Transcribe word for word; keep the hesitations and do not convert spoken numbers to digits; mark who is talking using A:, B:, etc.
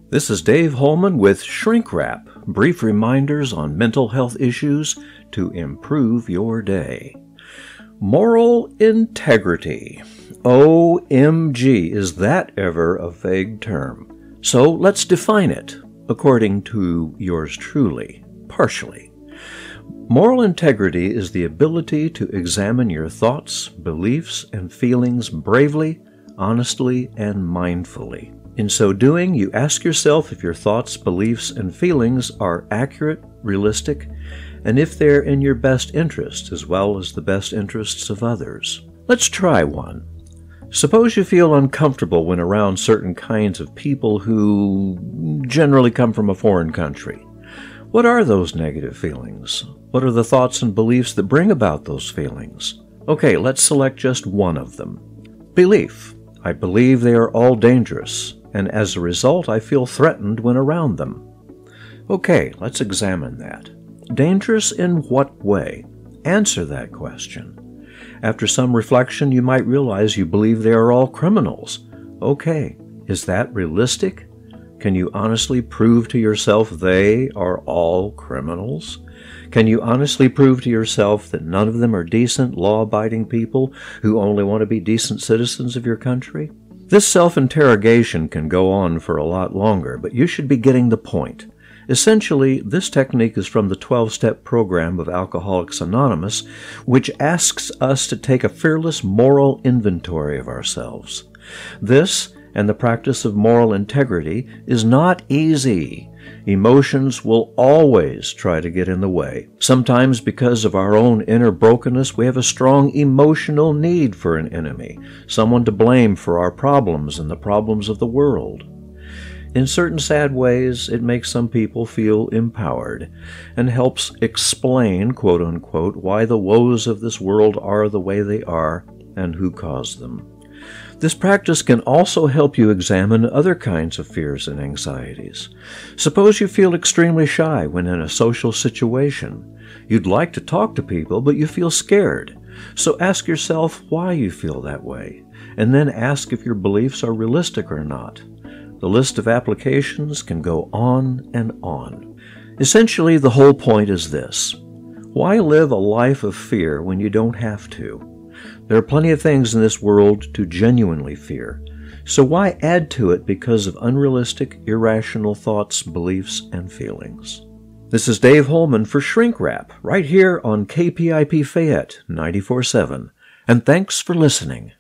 A: This is Dave Holman with Shrink Wrap, brief reminders on mental health issues to improve your day. Moral integrity. O M G, is that ever a vague term? So let's define it, according to yours truly, partially. Moral integrity is the ability to examine your thoughts, beliefs, and feelings bravely, honestly, and mindfully. In so doing, you ask yourself if your thoughts, beliefs, and feelings are accurate, realistic, and if they're in your best interest as well as the best interests of others. Let's try one. Suppose you feel uncomfortable when around certain kinds of people who generally come from a foreign country. What are those negative feelings? What are the thoughts and beliefs that bring about those feelings? Okay, let's select just one of them. Belief. I believe they are all dangerous, and as a result I feel threatened when around them. Okay, let's examine that. Dangerous in what way? Answer that question. After some reflection, you might realize you believe they are all criminals. Okay, is that realistic? Can you honestly prove to yourself they are all criminals? Can you honestly prove to yourself that none of them are decent, law-abiding people who only want to be decent citizens of your country? This self-interrogation can go on for a lot longer, but you should be getting the point. Essentially, this technique is from the twelve-step program of Alcoholics Anonymous, which asks us to take a fearless moral inventory of ourselves. This, and the practice of moral integrity, is not easy. Emotions will always try to get in the way. Sometimes because of our own inner brokenness, we have a strong emotional need for an enemy, someone to blame for our problems and the problems of the world. In certain sad ways, it makes some people feel empowered and helps explain, quote-unquote, why the woes of this world are the way they are and who caused them. This practice can also help you examine other kinds of fears and anxieties. Suppose you feel extremely shy when in a social situation. You'd like to talk to people, but you feel scared. So ask yourself why you feel that way, and then ask if your beliefs are realistic or not. The list of applications can go on and on. Essentially, the whole point is this: why live a life of fear when you don't have to? There are plenty of things in this world to genuinely fear, so why add to it because of unrealistic, irrational thoughts, beliefs, and feelings? This is Dave Holman for Shrink Wrap, right here on K P I P Fayette ninety-four point seven, and thanks for listening.